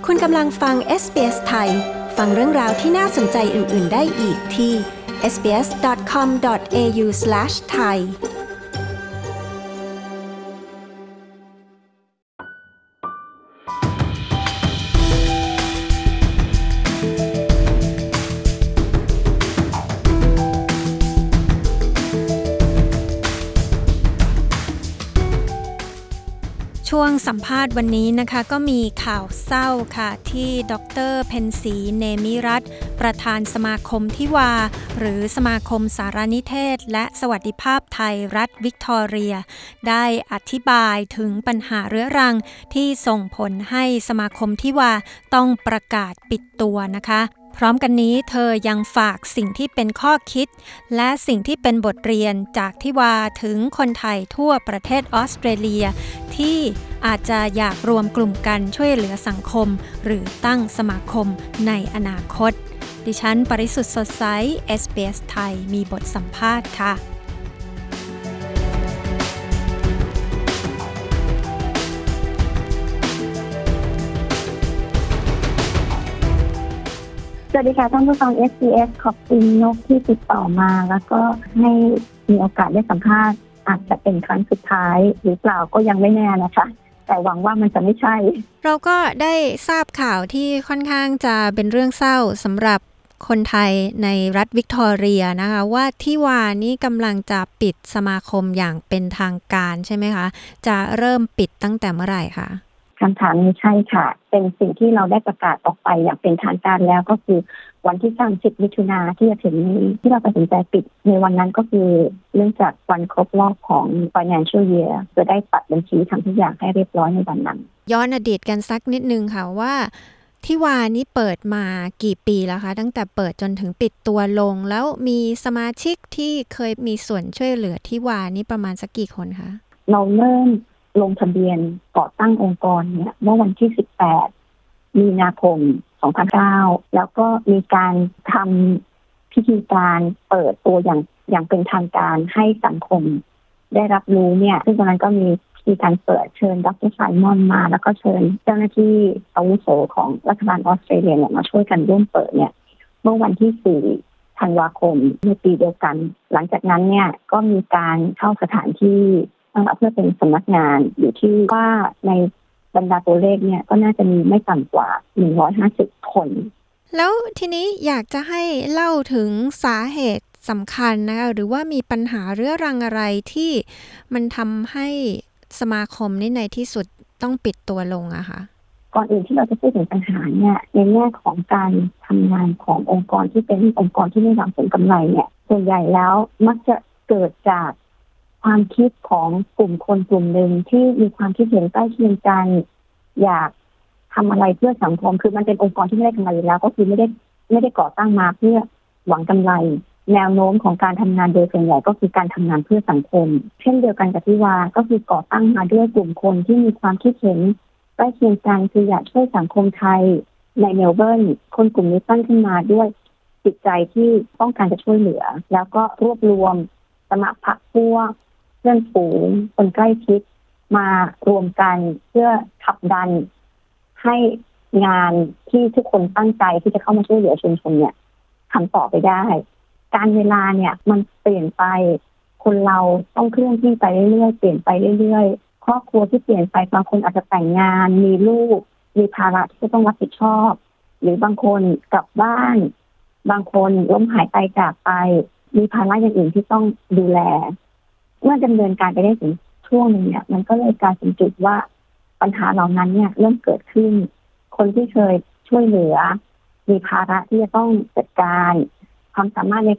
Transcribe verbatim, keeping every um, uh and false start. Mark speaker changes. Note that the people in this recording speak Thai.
Speaker 1: คุณกำลังฟัง เอส บี เอส ไทยฟังเรื่องราวที่น่าสนใจอื่นๆได้อีกที่ เอส บี เอส ดอท คอม ดอท เอ ยู สแลช ไทยช่วงสัมภาษณ์วันนี้นะคะก็มีข่าวเศร้าค่ะที่ดร.เพ็ญศรีเนมิรัตน์ประธานสมาคมทิวาหรือสมาคมสารนิเทศและสวัสดิภาพไทยรัฐวิกตอเรียได้อธิบายถึงปัญหาเรื้อรังที่ส่งผลให้สมาคมทิวาต้องประกาศปิดตัวนะคะพร้อมกันนี้เธอยังฝากสิ่งที่เป็นข้อคิดและสิ่งที่เป็นบทเรียนจากทิวาถึงคนไทยทั่วประเทศออสเตรเลียที่อาจจะอยากรวมกลุ่มกันช่วยเหลือสังคมหรือตั้งสมาคมในอนาคตดิฉันปริสุทธิ์สดใส เอส บี เอส ไทยมีบทสัมภาษณ์ค่ะ
Speaker 2: สวัสดีค่ะท่านผู้ฟัง เอส บี เอส ขอบคุณนกที่ติดต่อมาแล้วก็ให้มีโอกาสได้สัมภาษณ์อาจจะเป็นครั้งสุดท้ายหรือเปล่าก็ยังไม่แน่นะคะแต่หวังว่ามันจะไม่ใช่
Speaker 1: เราก็ได้ทราบข่าวที่ค่อนข้างจะเป็นเรื่องเศร้าสำหรับคนไทยในรัฐวิกตอเรียนะคะว่าทิวานี่กำลังจะปิดสมาคมอย่างเป็นทางการใช่ไหมคะจะเริ่มปิดตั้งแต่เมื่อไหร่คะ
Speaker 2: คำถามนี้ใช่ค่ะเป็นสิ่งที่เราได้ประกาศออกไปอย่างเป็นทางการแล้วก็คือวันที่สามสิบมิถุนายนที่จะถึงนี้ที่เราตัดสินใจปิดในวันนั้นก็คือเนื่องจากวันครบรอบของ financial year จะได้ตัดบัญชีทำทุกอย่างให้เรียบร้อยในวันนั้น
Speaker 1: ย้อนอดีตกันสักนิดนึงค่ะว่าทิวานี่เปิดมากี่ปีแล้วคะตั้งแต่เปิดจนถึงปิดตัวลงแล้วมีสมาชิกที่เคยมีส่วนช่วยเหลือทิวานี่ประมาณสักกี่คนคะ
Speaker 2: เราเริ่มลงทะเบียนก่อตั้งองค์กรเนี่ยเมื่อวันที่สิบแปดมีนาคมสองพันเก้าแล้วก็มีการทำพิธีการเปิดตัวอย่างอย่างเป็นทางการให้สังคมได้รับรู้เนี่ยซึ่งตอนนั้นก็มีพิธีการเปิดเชิญดร.ไซมอนมาแล้วก็เชิญเจ้าหน้าที่อาวุโสของรัฐบาลออสเตรเลียเนี่ยมาช่วยกันร่วมเปิดเนี่ยเมื่อวันที่สี่ธันวาคมในปีเดียวกันหลังจากนั้นเนี่ยก็มีการเข้าสถานที่เพื่อเป็นสำนักงานอยู่ที่ว่าในบรรดาตัวเลขเนี่ยก็น่าจะมีไม่ต่ำกว่าหนึ่งร้อยห้าสิบคน
Speaker 1: แล้วทีนี้อยากจะให้เล่าถึงสาเหตุสำคัญนะคะหรือว่ามีปัญหาเรื้อรังอะไรที่มันทำให้สมาคมนี้ในที่สุดต้องปิดตัวลงอะคะ
Speaker 2: ก่อนอื่นที่เราจะพูดถึงปัญหาเนี่ยในแง่ของการทำงานขององค์กรที่เป็นองค์กรที่ไม่หวังผลกำไรเนี่ยส่วนใหญ่แล้วมักจะเกิดจากความคิดของกลุ่มคนกลุ่มหนึ่งที่มีความคิดเห็นใกล้เคียงกันอยากทำอะไรเพื่อสังคมคือมันเป็นองค์กรที่ไม่ได้กำไรอยู่แล้วก็คือไม่ได้ไม่ได้ก่อตั้งมาเพื่อหวังกำไรแนวโน้มของการทำงานโดยส่วนใหญ่ก็คือการทำงานเพื่อสังคมเช่นเดียวกันกับที่ว่าก็คือก่อตั้งมาด้วยกลุ่มคนที่มีความคิดเห็นใกล้เคียงกันคืออยากช่วยสังคมไทยในเมลเบิร์นคนกลุ่มนี้ตั้งขึ้นมาด้วยจิตใจที่ต้องการจะช่วยเหลือแล้วก็รวบรวมสมัครพรรคพวกเพื่อนฝูงคนใกล้ชิดมารวมกันเพื่อขับดันให้งานที่ทุกคนตั้งใจที่จะเข้ามาช่วยเหลือชุมชนเนี่ยทำต่อไปได้การเวลาเนี่ยมันเปลี่ยนไปคนเราต้องเคลื่อนที่ไปเรื่อยๆเปลี่ยนไปเรื่อยๆครอบครัวที่เปลี่ยนไปบางคนอาจจะแต่งงานมีลูกมีภาระที่จะต้องรับผิดชอบหรือบางคนกลับบ้านบางคนล้มหายตายจากไปมีภาระอย่างอื่นที่ต้องดูแลเมื่อดำเนินการไปได้ถึงช่วงนึงเนี่ยมันก็เลยกลายเป็นจุดว่าปัญหาเหล่านั้นเนี่ยเริ่มเกิดขึ้นคนที่เคยช่วยเหลือมีภาระที่จะต้องจัดการความสามารถใน